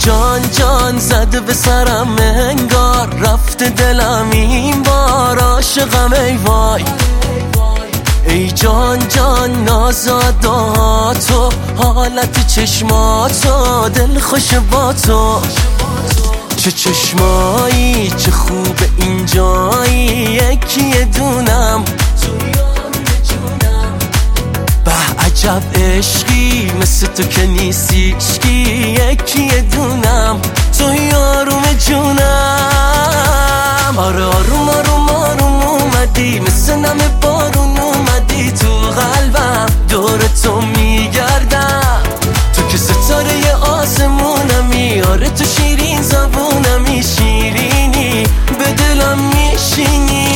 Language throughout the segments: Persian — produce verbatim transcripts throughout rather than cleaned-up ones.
جان جان زده به سرم انگار رفته دلم این بار عاشقم ای وای. ای جان جان نازاداتو حالت چشماتو دل خوش با تو. چه چشمایی چه خوب اینجایی یکی دونم به عجب عشقی مثل تو که نیستی عشقی یکی دونم تو یاروم جونم. آره آروم آروم آروم اومدی مثل نم بارون اومدی تو قلبم دور تو میگردم تو که ستاره آسمونمی. آره تو شیرین زبونمی شیرینی به دلم میشینی.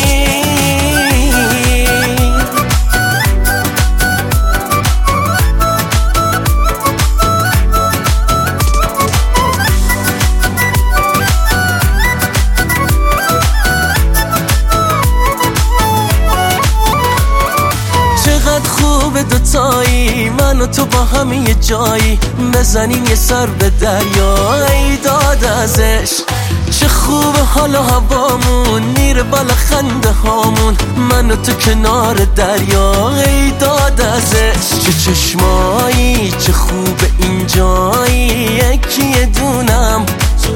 خوب دوتایی من و تو با هم یه جایی بزنیم یه سر به دریا ای داد ازش. چه خوب حال و هوامون میره بالا خنده هامون من و تو کنار دریا ای داد ازش. چه چشمایی چه خوب اینجایی یکی دونم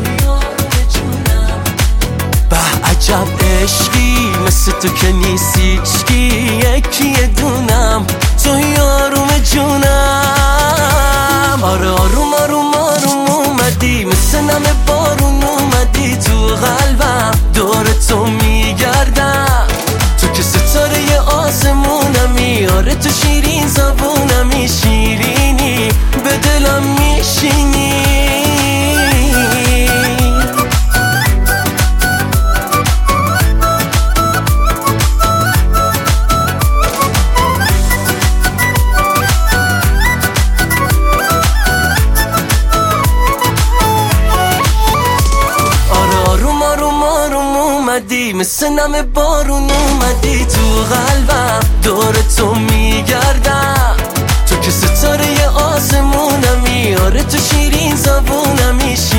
به عجب عشقی مثل تو که نیستی عشقی یکی دونم تو یاروم جونم. آره آروم آروم آروم اومدی مثل نم بارون اومدی تو قلبم دور تو میگردم تو که ستاره آسمونمی. آره تو شیرین زبونمی شیرینی به دلم میشینی. مثل نم بارون اومدی تو قلبم دور تو میگردم تو که ستاره آسمونمی. آره تو شیرین زبونمی.